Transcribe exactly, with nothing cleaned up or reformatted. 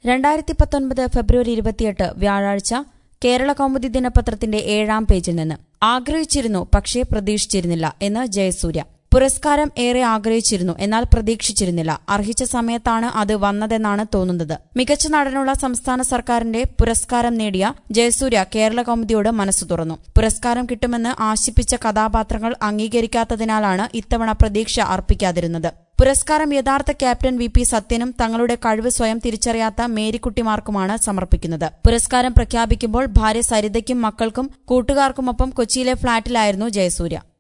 രണ്ടായിരത്തി പത്തൊൻപത് ഫെബ്രുവരി ഇരുപത്തിയെട്ട് വ്യാഴാഴ്ച കേരള കൗമുദി ദിനപത്രത്തിന്റെ ഏഴാം പേജിൽ നിന്ന് ആഗ്രഹിച്ചിരുന്നു പക്ഷേ പ്രതീക്ഷിച്ചിരുന്നില്ല എന്ന് ജയസൂര്യ. പുരസ്കാരം ഏറെ ആഗ്രഹിച്ചിരുന്നു, എന്നാൽ പ്രതീക്ഷിച്ചിരുന്നില്ല. അർഹിച്ച സമയത്താണ് അത് വന്നതെന്നാണ് തോന്നുന്നത്. മികച്ച നടനുള്ള സംസ്ഥാന സർക്കാരിന്റെ പുരസ്കാരം നേടിയ ജയസൂര്യ കേരള കൗമുദിയോട് മനസ്സു തുറന്നു. പുരസ്കാരം കിട്ടുമെന്ന് ആശിപ്പിച്ച കഥാപാത്രങ്ങൾ അംഗീകരിക്കാത്തതിനാലാണ് ഇത്തവണ പ്രതീക്ഷ അർപ്പിക്കാതിരുന്നത്. പുരസ്കാരം യഥാർത്ഥ ക്യാപ്റ്റൻ വി പി സത്യനും തങ്ങളുടെ കഴിവ് സ്വയം തിരിച്ചറിയാത്ത മേരിക്കുട്ടിമാർക്കുമാണ് സമർപ്പിക്കുന്നത്. പുരസ്കാരം പ്രഖ്യാപിക്കുമ്പോൾ ഭാര്യ സരിതയ്ക്കും മക്കൾക്കും കൂട്ടുകാർക്കുമൊപ്പം കൊച്ചിയിലെ ഫ്ളാറ്റിലായിരുന്നു ജയസൂര്യ.